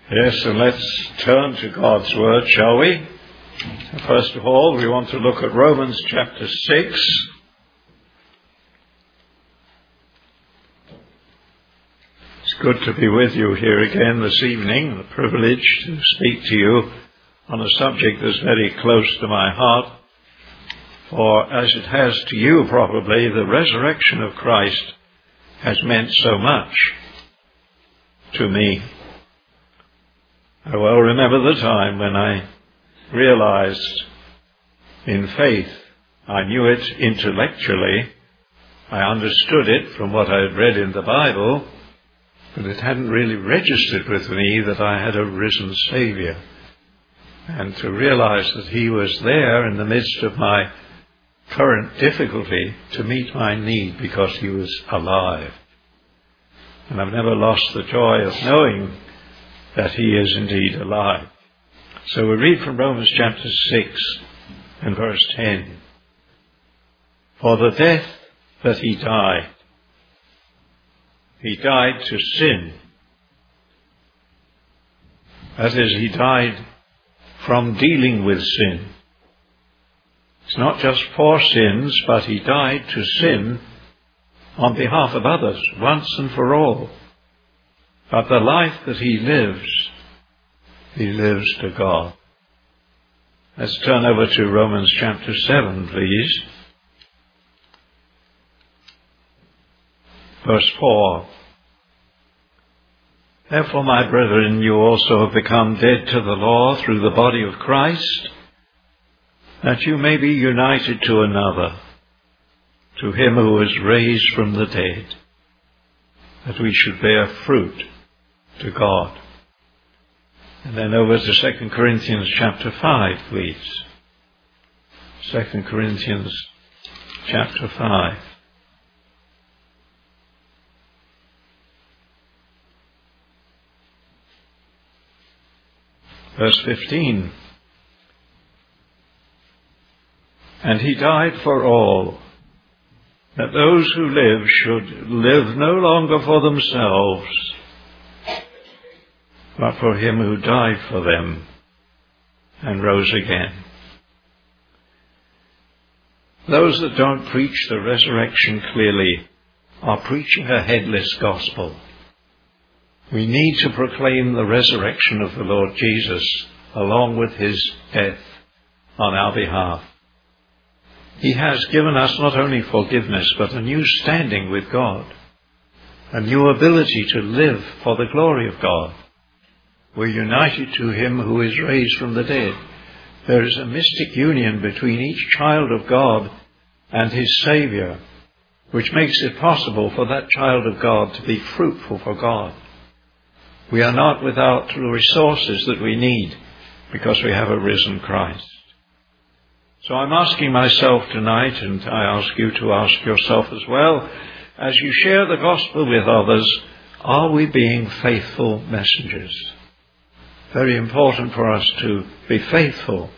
Yes, and let's turn to God's Word, shall we? First of all, we want to look at Romans chapter 6. It's good to be with you here again this evening, the privilege to speak to you on a subject that's very close to my heart. For as it has to you probably, the resurrection of Christ has meant so much to me. I well remember the time when I realized in faith, I knew it intellectually, I understood it from what I had read in the Bible, but it hadn't really registered with me that I had a risen Saviour. And to realize that He was there in the midst of my current difficulty to meet my need because He was alive. And I've never lost the joy of knowing that He is indeed alive. So we read from Romans chapter 6 and verse 10. For the death that He died to sin. That is, He died from dealing with sin. It's not just for sins, but He died to sin on behalf of others, once and for all. But the life that He lives to God. Let's turn over to Romans chapter 7, please. Verse 4. Therefore, my brethren, you also have become dead to the law through the body of Christ, that you may be united to another, to Him who was raised from the dead, that we should bear fruit to God. And then over to 2 Corinthians chapter 5, please. 2 Corinthians chapter 5. Verse 15. And He died for all, that those who live should live no longer for themselves, but for Him who died for them and rose again. Those that don't preach the resurrection clearly are preaching a headless gospel. We need to proclaim the resurrection of the Lord Jesus along with His death on our behalf. He has given us not only forgiveness, but a new standing with God, a new ability to live for the glory of God. We're united to Him who is raised from the dead. There is a mystic union between each child of God and his Saviour, which makes it possible for that child of God to be fruitful for God. We are not without the resources that we need because we have a risen Christ. So I'm asking myself tonight, and I ask you to ask yourself as well, as you share the gospel with others, are we being faithful messengers? Very important for us to be faithful.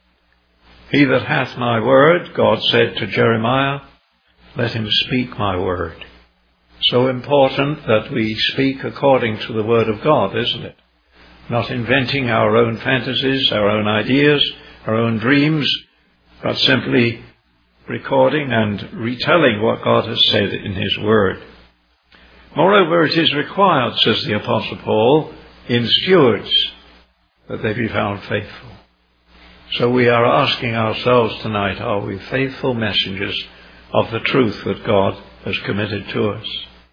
He that hath my word, God said to Jeremiah, let him speak my word. So important that we speak according to the word of God, isn't it? Not inventing our own fantasies, our own ideas, our own dreams, but simply recording and retelling what God has said in His word. Moreover, it is required, says the Apostle Paul, in stewards, that they be found faithful. So we are asking ourselves tonight, are we faithful messengers of the truth that God has committed to us?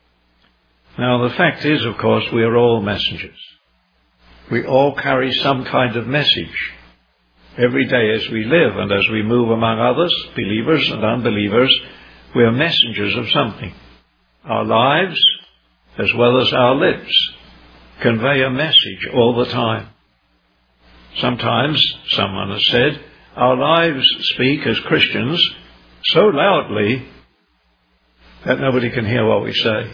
Now, the fact is, of course, we are all messengers. We all carry some kind of message. Every day as we live and as we move among others, believers and unbelievers, we are messengers of something. Our lives, as well as our lips, convey a message all the time. Sometimes, someone has said, our lives speak as Christians so loudly that nobody can hear what we say.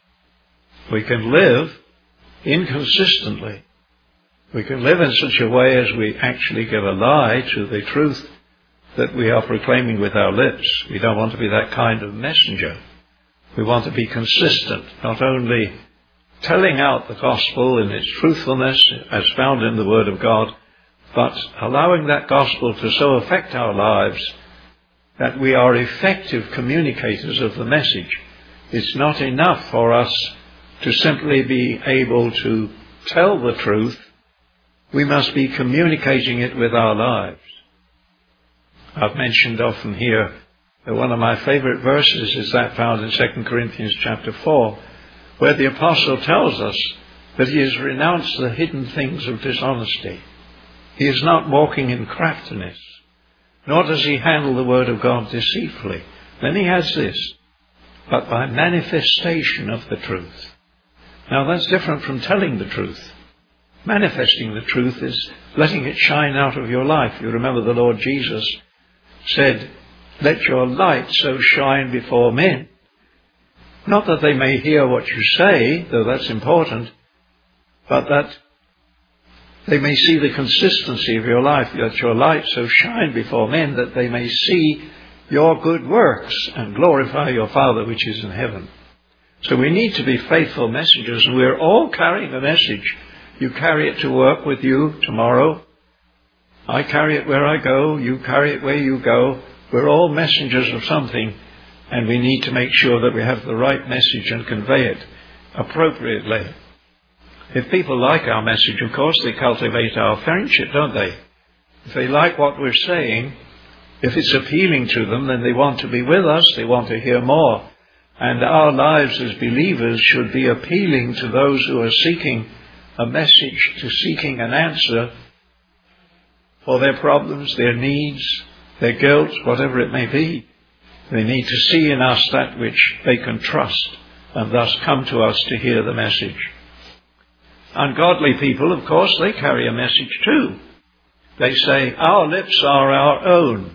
We can live inconsistently. We can live in such a way as we actually give a lie to the truth that we are proclaiming with our lips. We don't want to be that kind of messenger. We want to be consistent, not only telling out the gospel in its truthfulness as found in the Word of God, but allowing that gospel to so affect our lives that we are effective communicators of the message. It's not enough for us to simply be able to tell the truth. We must be communicating it with our lives. I've mentioned often here that one of my favorite verses is that found in 2 Corinthians chapter 4, where the apostle tells us that he has renounced the hidden things of dishonesty. He is not walking in craftiness, nor does he handle the word of God deceitfully. Then he adds this, but by manifestation of the truth. Now that's different from telling the truth. Manifesting the truth is letting it shine out of your life. You remember the Lord Jesus said, let your light so shine before men. Not that they may hear what you say, though that's important, but that they may see the consistency of your life. Let your light so shine before men that they may see your good works and glorify your Father which is in heaven. So we need to be faithful messengers, and we're all carrying a message. You carry it to work with you tomorrow. I carry it where I go. You carry it where you go. We're all messengers of something, and we need to make sure that we have the right message and convey it appropriately. If people like our message, of course, they cultivate our friendship, don't they? If they like what we're saying, if it's appealing to them, then they want to be with us, they want to hear more. And our lives as believers should be appealing to those who are seeking a message, to seeking an answer for their problems, their needs, their guilt, whatever it may be. They need to see in us that which they can trust, and thus come to us to hear the message. Ungodly people, of course, they carry a message too. They say, our lips are our own.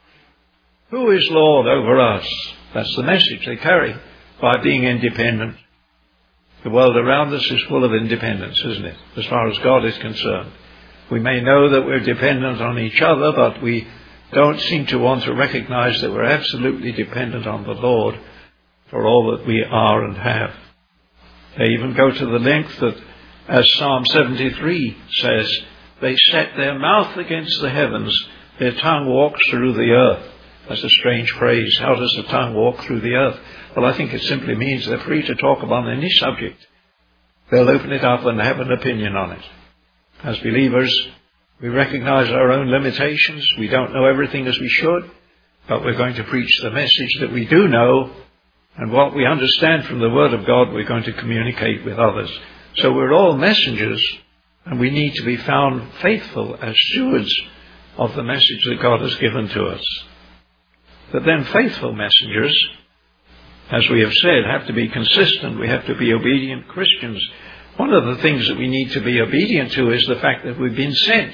Who is Lord over us? That's the message they carry by being independent. The world around us is full of independence, isn't it? As far as God is concerned. We may know that we're dependent on each other, but we don't seem to want to recognize that we're absolutely dependent on the Lord for all that we are and have. They even go to the length that, as Psalm 73 says, they set their mouth against the heavens, their tongue walks through the earth. That's a strange phrase. How does the tongue walk through the earth? Well, I think it simply means they're free to talk about any subject. They'll open it up and have an opinion on it. As believers, we recognize our own limitations. We don't know everything as we should, but we're going to preach the message that we do know, and what we understand from the Word of God, we're going to communicate with others. So we're all messengers, and we need to be found faithful as stewards of the message that God has given to us. But then faithful messengers, as we have said, have to be consistent. We have to be obedient Christians. One of the things that we need to be obedient to is the fact that we've been sent.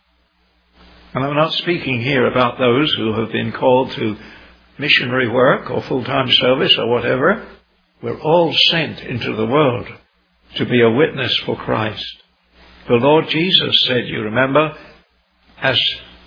And I'm not speaking here about those who have been called to missionary work or full-time service or whatever. We're all sent into the world to be a witness for Christ. The Lord Jesus said, you remember, as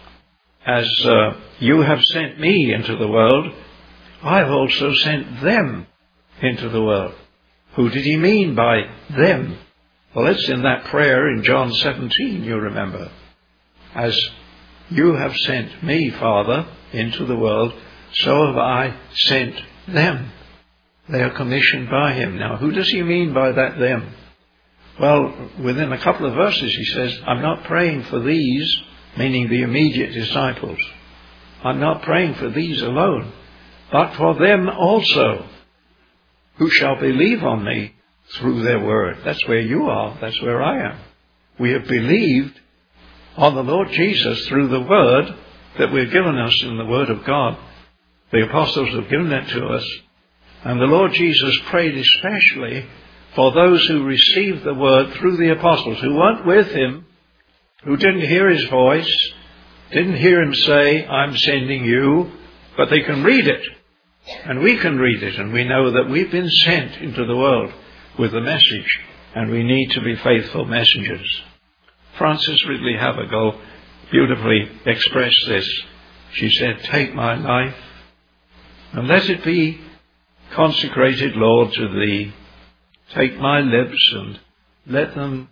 you have sent me into the world, I've also sent them into the world. Who did he mean by them? Well, it's in that prayer in John 17, you remember. As you have sent me, Father, into the world, so have I sent them. They are commissioned by him. Now, who does he mean by that them? Well, within a couple of verses he says, I'm not praying for these, meaning the immediate disciples. I'm not praying for these alone, but for them also, who shall believe on me through their word. That's where you are. That's where I am. We have believed on the Lord Jesus through the word that we're given us in the Word of God. The apostles have given it to us. And the Lord Jesus prayed especially for those who received the word through the apostles, who weren't with him, who didn't hear his voice, didn't hear him say, I'm sending you, but they can read it. And we can read it, and we know that we've been sent into the world with the message, and we need to be faithful messengers. Frances Ridley Havergal beautifully expressed this. She said, take my life, and let it be consecrated, Lord, to thee. take my lips and let them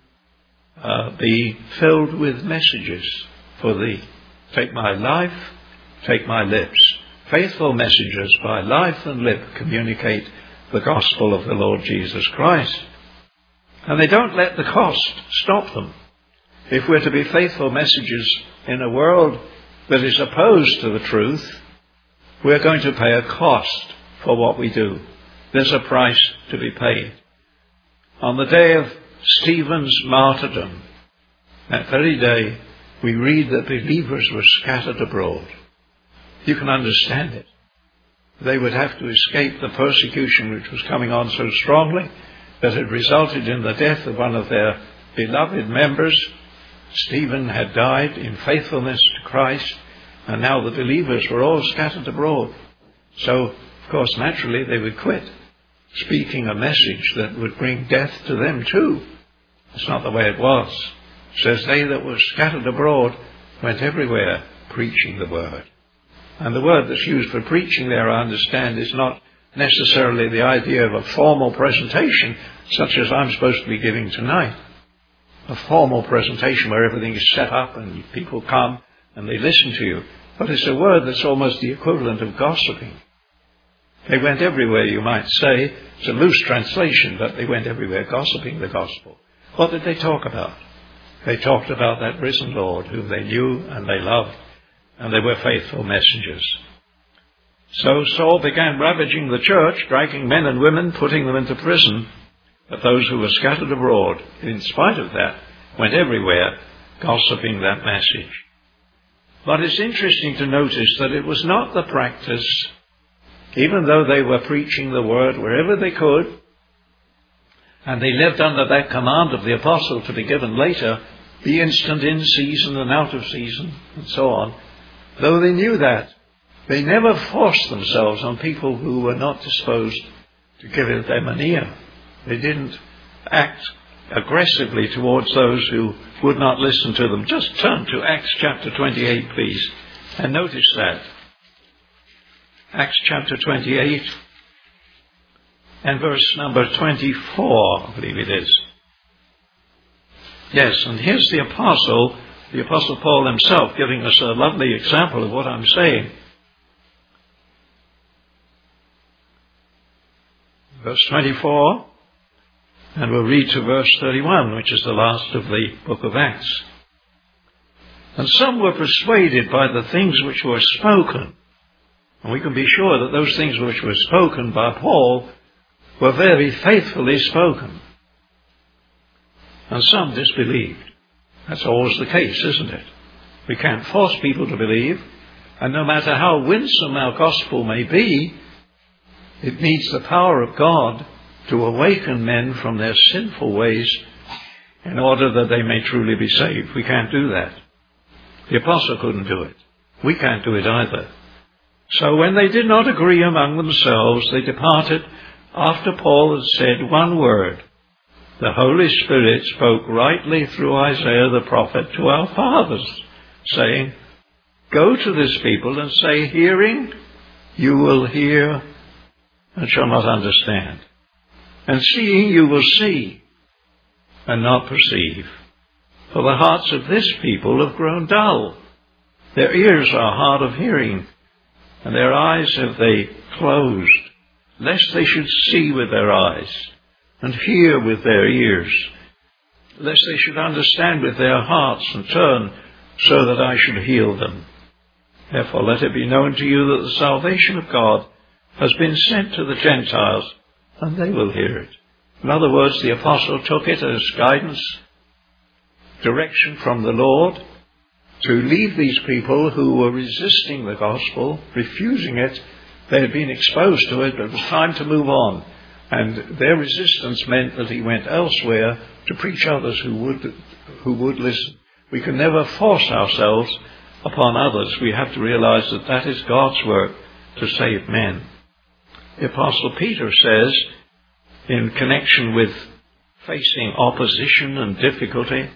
be filled with messages for thee. Take my life, take my lips. Faithful messengers by life and lip communicate the gospel of the Lord Jesus Christ. And they don't let the cost stop them. If we're to be faithful messengers in a world that is opposed to the truth, we're going to pay a cost for what we do. There's a price to be paid. On the day of Stephen's martyrdom, that very day, we read that believers were scattered abroad. You can understand it. They would have to escape the persecution which was coming on so strongly that had resulted in the death of one of their beloved members. Stephen had died in faithfulness to Christ, and now the believers were all scattered abroad. So, of course, naturally they would quit speaking a message that would bring death to them too. That's not the way it was. It says they that were scattered abroad went everywhere preaching the word. And the word that's used for preaching there, I understand, is not necessarily the idea of a formal presentation such as I'm supposed to be giving tonight. A formal presentation where everything is set up and people come and they listen to you. But it's a word that's almost the equivalent of gossiping. They went everywhere, you might say. It's a loose translation, but they went everywhere gossiping the gospel. What did they talk about? They talked about that risen Lord whom they knew and they loved, and they were faithful messengers. So Saul began ravaging the church, dragging men and women, putting them into prison. But those who were scattered abroad, in spite of that, went everywhere gossiping that message. But it's interesting to notice that it was not the practice, even though they were preaching the word wherever they could, and they lived under that command of the apostle to be given later, be instant in season and out of season, and so on. Though they knew that, they never forced themselves on people who were not disposed to give them an ear. They didn't act aggressively towards those who would not listen to them. Just turn to Acts chapter 28, please, and notice that. Acts chapter 28 and verse number 24, I believe it is. Yes, and here's the Apostle Paul himself, giving us a lovely example of what I'm saying. Verse 24, and we'll read to verse 31, which is the last of the book of Acts. And some were persuaded by the things which were spoken. And we can be sure that those things which were spoken by Paul were very faithfully spoken. And some disbelieved. That's always the case, isn't it? We can't force people to believe. And no matter how winsome our gospel may be, it needs the power of God to awaken men from their sinful ways in order that they may truly be saved. We can't do that. The apostle couldn't do it. We can't do it either. So when they did not agree among themselves, they departed after Paul had said one word. The Holy Spirit spoke rightly through Isaiah the prophet to our fathers, saying, Go to this people and say, Hearing, you will hear and shall not understand. And seeing, you will see and not perceive. For the hearts of this people have grown dull. Their ears are hard of hearing, and their eyes have they closed, lest they should see with their eyes, and hear with their ears, lest they should understand with their hearts, and turn, so that I should heal them. Therefore let it be known to you that the salvation of God has been sent to the Gentiles, and they will hear it. In other words, the apostle took it as guidance, direction from the Lord, to leave these people who were resisting the gospel, refusing it. They had been exposed to it, but it was time to move on. And their resistance meant that he went elsewhere to preach others who would listen. We can never force ourselves upon others. We have to realize that that is God's work to save men. The Apostle Peter says, in connection with facing opposition and difficulty,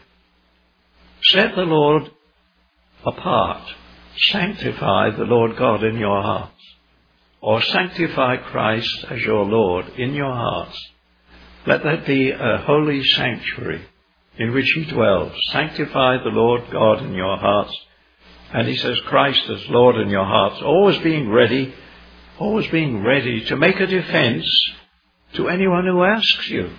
set the Lord apart, sanctify the Lord God in your hearts, or sanctify Christ as your Lord in your hearts, Let that be a holy sanctuary in which he dwells. Sanctify the Lord God in your hearts. And he says Christ as Lord in your hearts, always being ready to make a defense to anyone who asks you.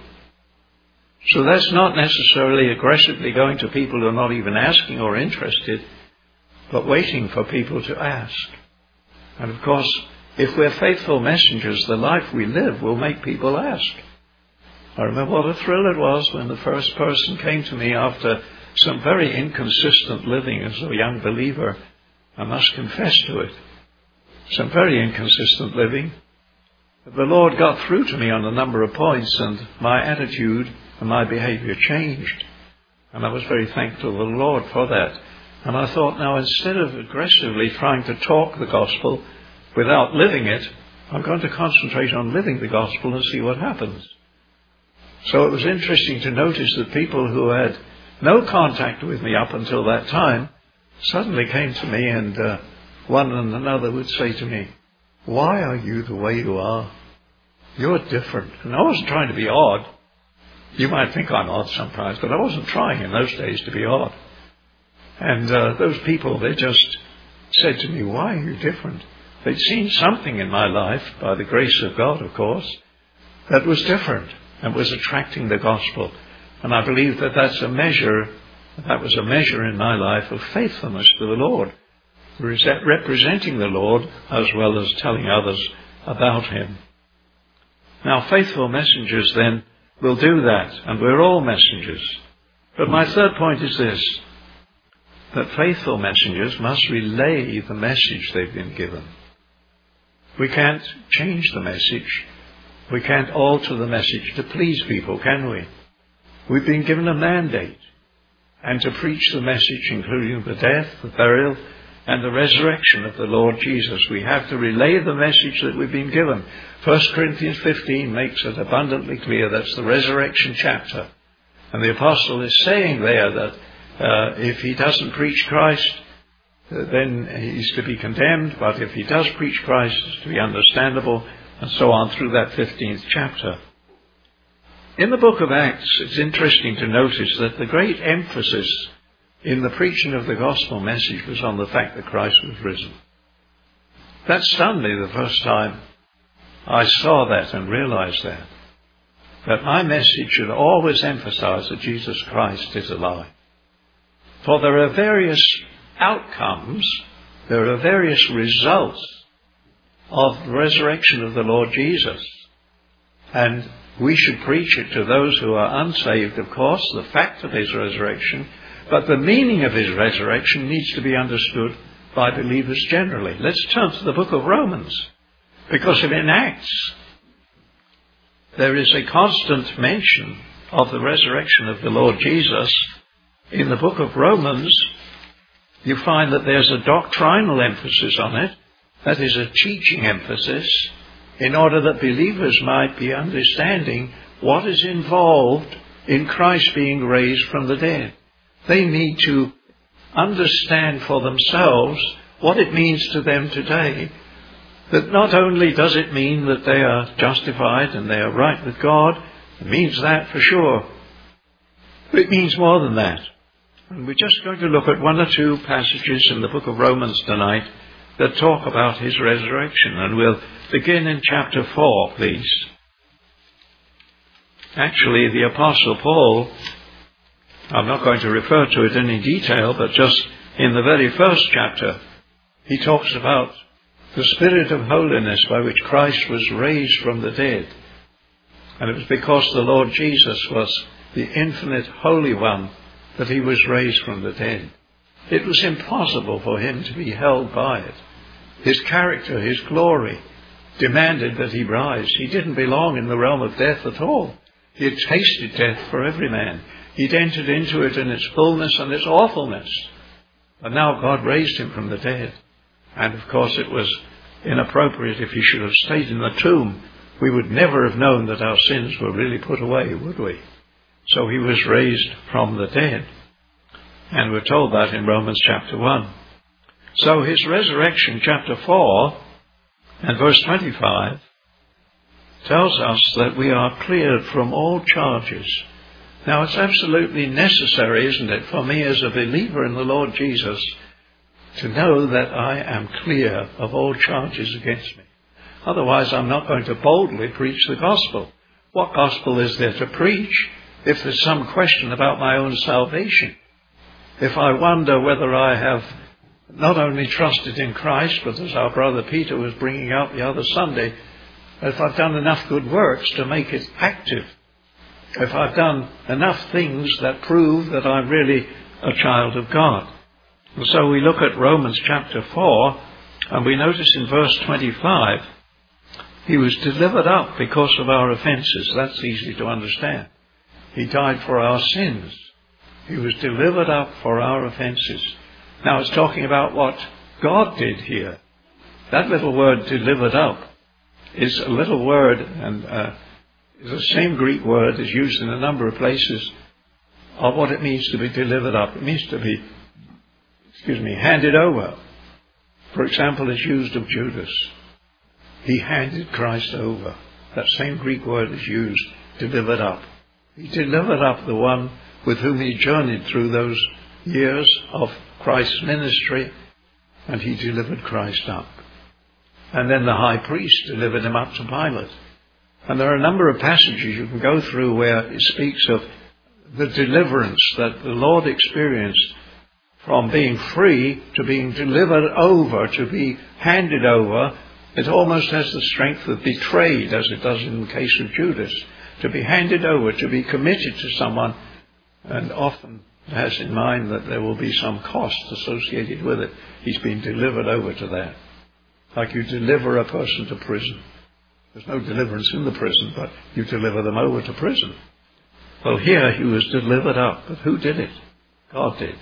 So that's not necessarily aggressively going to people who are not even asking or interested, but waiting for people to ask. And of course, if we're faithful messengers, the life we live will make people ask. I remember what a thrill it was when the first person came to me after some very inconsistent living as a young believer. I must confess to it. Some very inconsistent living. But the Lord got through to me on a number of points, and my attitude and my behavior changed. And I was very thankful to the Lord for that. And I thought, now instead of aggressively trying to talk the gospel without living it, I'm going to concentrate on living the gospel and see what happens. So it was interesting to notice that people who had no contact with me up until that time suddenly came to me, and one and another would say to me, "Why are you the way you are? You're different." And I wasn't trying to be odd. You might think I'm odd sometimes, but I wasn't trying in those days to be odd. And those people, they just said to me, "Why are you different?" They'd seen something in my life, by the grace of God, of course, that was different and was attracting the gospel. And I believe that that was a measure in my life of faithfulness to the Lord, representing the Lord as well as telling others about him. Now, faithful messengers then will do that, and we're all messengers. But my third point is this, that faithful messengers must relay the message they've been given. We can't change the message. We can't alter the message to please people, can we? We've been given a mandate, and to preach the message, including the death, the burial, and the resurrection of the Lord Jesus. We have to relay the message that we've been given. 1 Corinthians 15 makes it abundantly clear. That's the resurrection chapter. And the apostle is saying there that if he doesn't preach Christ, then he's to be condemned. But if he does preach Christ, it's to be understandable, and so on through that 15th chapter. In the book of Acts, it's interesting to notice that the great emphasis in the preaching of the gospel message was on the fact that Christ was risen. That stunned me the first time I saw that and realized that my message should always emphasize that Jesus Christ is alive. For there are various outcomes, there are various results of the resurrection of the Lord Jesus. And we should preach it to those who are unsaved, of course, the fact of his resurrection. But the meaning of his resurrection needs to be understood by believers generally. Let's turn to the book of Romans, because in Acts there is a constant mention of the resurrection of the Lord Jesus. In the book of Romans, you find that there's a doctrinal emphasis on it, that is a teaching emphasis, in order that believers might be understanding what is involved in Christ being raised from the dead. They need to understand for themselves what it means to them today, that not only does it mean that they are justified and they are right with God, it means that for sure, but it means more than that. And we're just going to look at one or two passages in the book of Romans tonight that talk about his resurrection, and we'll begin in chapter 4, please. Actually, the Apostle Paul, I'm not going to refer to it in any detail, but just in the very first chapter, he talks about the Spirit of holiness by which Christ was raised from the dead. And it was because the Lord Jesus was the infinite Holy One that he was raised from the dead. It was impossible for him to be held by it. His character, his glory, demanded that he rise. He didn't belong in the realm of death at all. He had tasted death for every man. He'd entered into it in its fullness and its awfulness. And now God raised him from the dead. And of course it was inappropriate if he should have stayed in the tomb. We would never have known that our sins were really put away, would we? So he was raised from the dead. And we're told that in Romans chapter 1. So his resurrection, chapter 4 and verse 25, tells us that we are cleared from all charges. Now, it's absolutely necessary, isn't it, for me as a believer in the Lord Jesus to know that I am clear of all charges against me. Otherwise, I'm not going to boldly preach the gospel. What gospel is there to preach if there's some question about my own salvation? If I wonder whether I have not only trusted in Christ, but as our brother Peter was bringing out the other Sunday, if I've done enough good works to make it active, if I've done enough things that prove that I'm really a child of God. And so we look at Romans chapter 4, and we notice in verse 25, he was delivered up because of our offences. That's easy to understand. He died for our sins. He was delivered up for our offences. Now it's talking about what God did here. That little word, delivered up, is a little word, and is the same Greek word is used in a number of places of what it means to be delivered up. It means to be, handed over. For example, it's used of Judas. He handed Christ over. That same Greek word is used, delivered up. He delivered up the one with whom he journeyed through those years of Christ's ministry, and he delivered Christ up. And then the high priest delivered him up to Pilate. And there are a number of passages you can go through where it speaks of the deliverance that the Lord experienced from being free to being delivered over, to be handed over. It almost has the strength of betrayed, as it does in the case of Judas. To be handed over, to be committed to someone, and often has in mind that there will be some cost associated with it. He's been delivered over to that. Like you deliver a person to prison. There's no deliverance in the prison, but you deliver them over to prison. Well, here he was delivered up. But who did it? God did.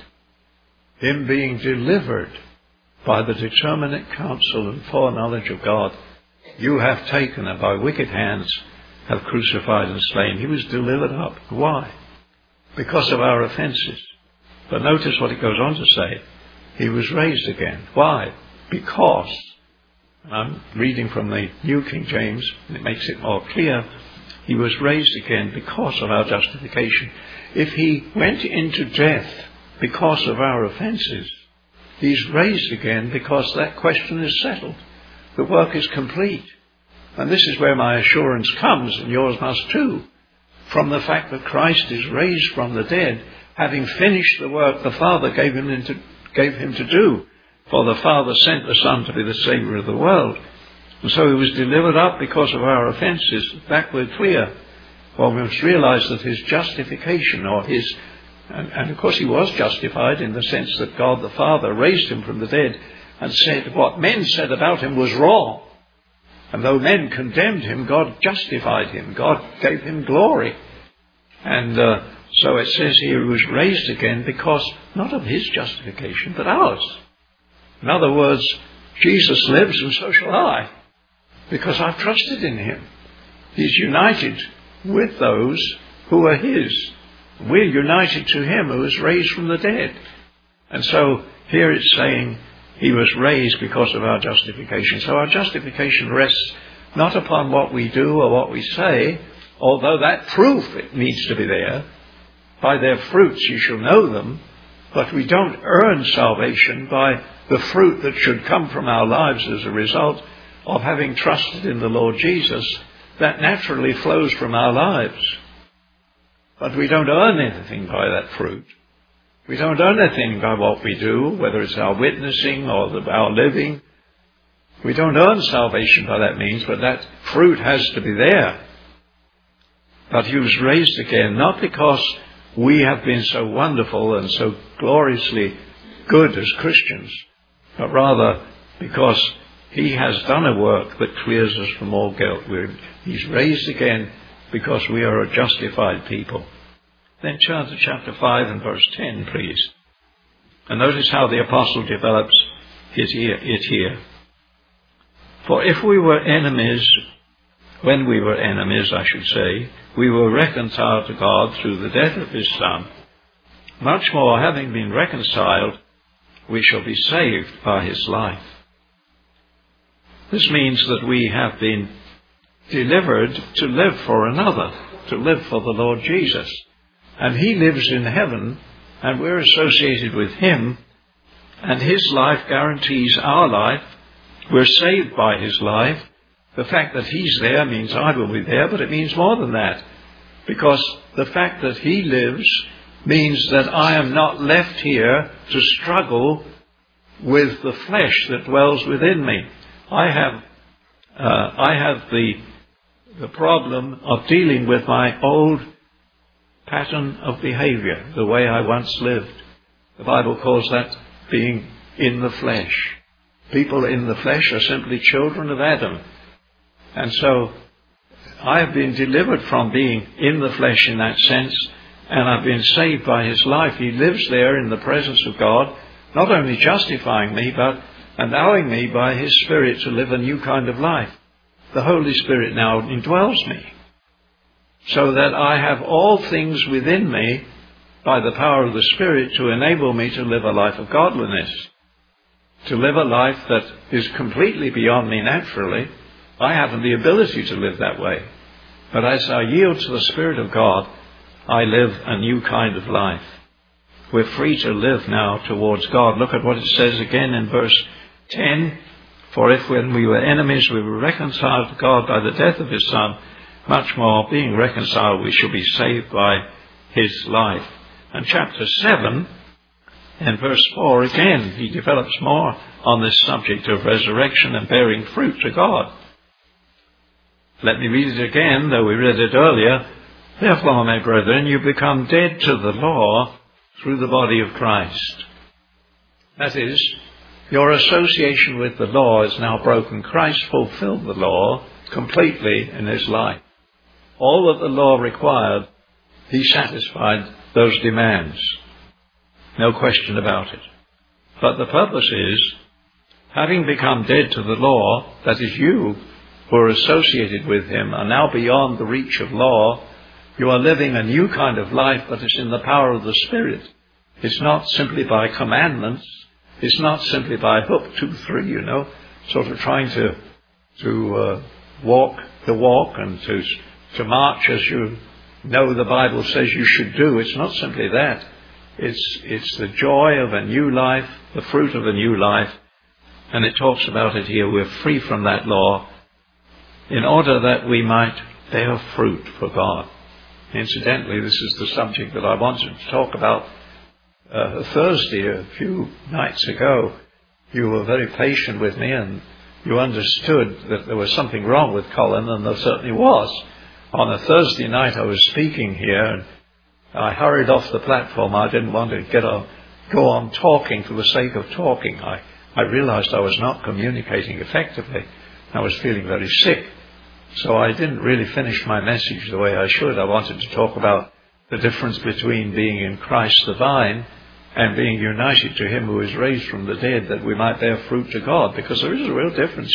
Him being delivered by the determinate counsel and foreknowledge of God, you have taken, and by wicked hands have crucified and slain. He was delivered up. Why? Because of our offences. But notice what it goes on to say. He was raised again. Why? Because, and I'm reading from the New King James, and it makes it more clear, he was raised again because of our justification. If he went into death because of our offences, he's raised again because that question is settled. The work is complete. And this is where my assurance comes, and yours must too, from the fact that Christ is raised from the dead, having finished the work the Father gave him to do. For the Father sent the Son to be the Saviour of the world. And so he was delivered up because of our offences. That we're clear. Well, we must realise that his justification, or his, and of course he was justified in the sense that God the Father raised him from the dead and said what men said about him was wrong. And though men condemned him, God justified him. God gave him glory. And so it says here he was raised again because not of his justification, but ours. In other words, Jesus lives and so shall I, because I've trusted in him. He's united with those who are his. We're united to him who was raised from the dead. And so here it's saying he was raised because of our justification. So our justification rests not upon what we do or what we say, although that proof it needs to be there. By their fruits you shall know them. But we don't earn salvation by the fruit that should come from our lives as a result of having trusted in the Lord Jesus. That naturally flows from our lives. But we don't earn anything by that fruit. We don't earn anything by what we do, whether it's our witnessing or our living. We don't earn salvation by that means, but that fruit has to be there. But he was raised again, not because we have been so wonderful and so gloriously good as Christians, but rather because he has done a work that clears us from all guilt. He's raised again because we are a justified people. Then turn to chapter 5 and verse 10, please. And notice how the apostle develops it here. For if we were enemies, when we were enemies, I should say, we were reconciled to God through the death of his Son. Much more, having been reconciled, we shall be saved by his life. This means that we have been delivered to live for another, to live for the Lord Jesus. And he lives in heaven, and we're associated with him, and his life guarantees our life. We're saved by his life. The fact that he's there means I will be there, but it means more than that. Because the fact that he lives means that I am not left here to struggle with the flesh that dwells within me. I have the problem of dealing with my old pattern of behavior, the way I once lived. The Bible calls that being in the flesh. People in the flesh are simply children of Adam. And so I have been delivered from being in the flesh in that sense, and I've been saved by his life. He lives there in the presence of God, not only justifying me, but allowing me by his Spirit to live a new kind of life. The Holy Spirit now indwells me, so that I have all things within me by the power of the Spirit to enable me to live a life of godliness, to live a life that is completely beyond me naturally. I haven't the ability to live that way. But as I yield to the Spirit of God, I live a new kind of life. We're free to live now towards God. Look at what it says again in verse 10. For if when we were enemies we were reconciled to God by the death of his Son, much more, being reconciled, we shall be saved by his life. And chapter 7, in verse 4, again, he develops more on this subject of resurrection and bearing fruit to God. Let me read it again, though we read it earlier. Therefore, my brethren, you become dead to the law through the body of Christ. That is, your association with the law is now broken. Christ fulfilled the law completely in his life. All that the law required, he satisfied those demands. No question about it. But the purpose is, having become dead to the law, that is, you who are associated with him are now beyond the reach of law. You are living a new kind of life, but it's in the power of the Spirit. It's not simply by commandments. It's not simply by hook, 2, 3, sort of trying to walk the walk and to march as you know the Bible says you should do. It's not simply that. It's the joy of a new life, the fruit of a new life. And it talks about it here. We're free from that law in order that we might bear fruit for God. Incidentally, this is the subject that I wanted to talk about Thursday, a few nights ago. You were very patient with me, and you understood that there was something wrong with Colin, and there certainly was. On a Thursday night I was speaking here, and I hurried off the platform. I didn't want to go on talking for the sake of talking. I realized I was not communicating effectively. I was feeling very sick. So I didn't really finish my message the way I should. I wanted to talk about the difference between being in Christ the vine and being united to him who is raised from the dead, that we might bear fruit to God. Because there is a real difference,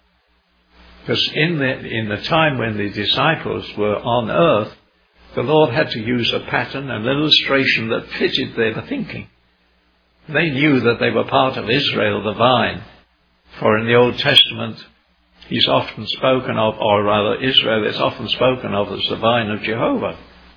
Because in the time when the disciples were on earth, the Lord had to use a pattern, an illustration that fitted their thinking. They knew that they were part of Israel, the vine. For in the Old Testament, he's often spoken of, or rather Israel is often spoken of as the vine of Jehovah.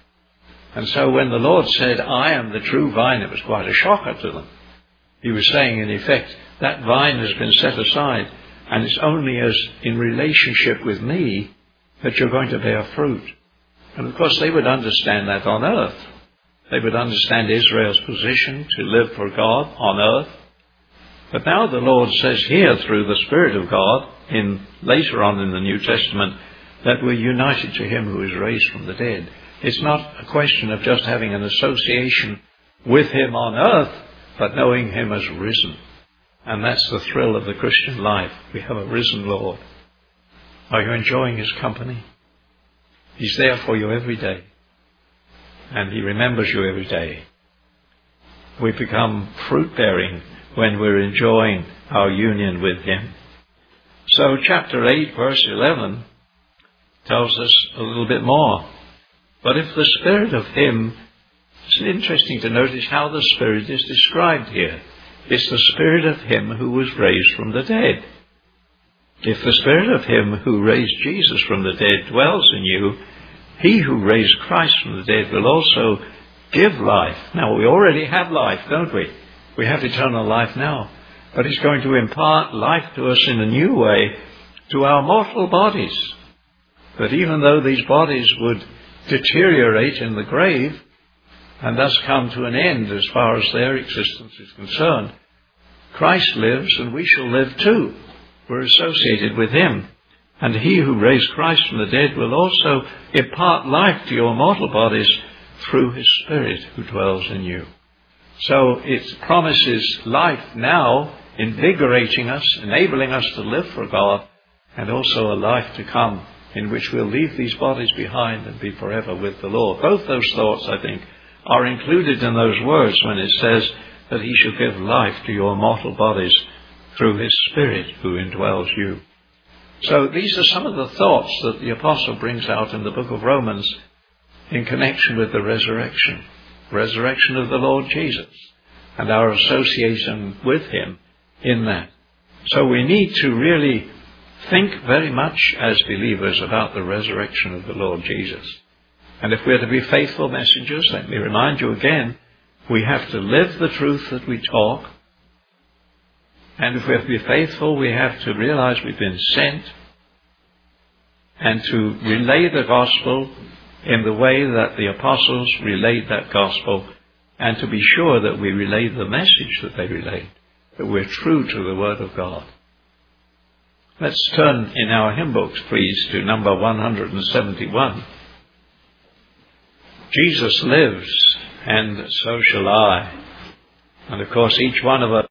And so when the Lord said, I am the true vine, it was quite a shocker to them. He was saying, in effect, that vine has been set aside, and it's only as in relationship with me that you're going to bear fruit. And of course they would understand that on earth. They would understand Israel's position to live for God on earth. But now the Lord says here through the Spirit of God, later on in the New Testament, that we're united to him who is raised from the dead. It's not a question of just having an association with him on earth, but knowing him as risen. And that's the thrill of the Christian life. We have a risen Lord. Are you enjoying his company? He's there for you every day. And he remembers you every day. We become fruit-bearing when we're enjoying our union with him. So chapter 8, verse 11, tells us a little bit more. But if the Spirit of him, it's interesting to notice how the Spirit is described here. It's the Spirit of him who was raised from the dead. If the Spirit of him who raised Jesus from the dead dwells in you, he who raised Christ from the dead will also give life. Now, we already have life, don't we? We have eternal life now. But he's going to impart life to us in a new way to our mortal bodies. That even though these bodies would deteriorate in the grave and thus come to an end as far as their existence is concerned, Christ lives and we shall live too. We're associated with him. And he who raised Christ from the dead will also impart life to your mortal bodies through his Spirit who dwells in you. So it promises life now, invigorating us, enabling us to live for God, and also a life to come in which we'll leave these bodies behind and be forever with the Lord. Both those thoughts, I think, are included in those words when it says that he shall give life to your mortal bodies through his Spirit who indwells you. So these are some of the thoughts that the Apostle brings out in the book of Romans in connection with the resurrection of the Lord Jesus, and our association with him in that. So we need to really think very much as believers about the resurrection of the Lord Jesus. And if we're to be faithful messengers, let me remind you again, we have to live the truth that we talk. And if we're to be faithful, we have to realize we've been sent and to relay the gospel in the way that the apostles relayed that gospel, and to be sure that we relay the message that they relayed, that we're true to the Word of God. Let's turn in our hymn books, please, to number 171. Jesus lives, and so shall I. And of course, each one of us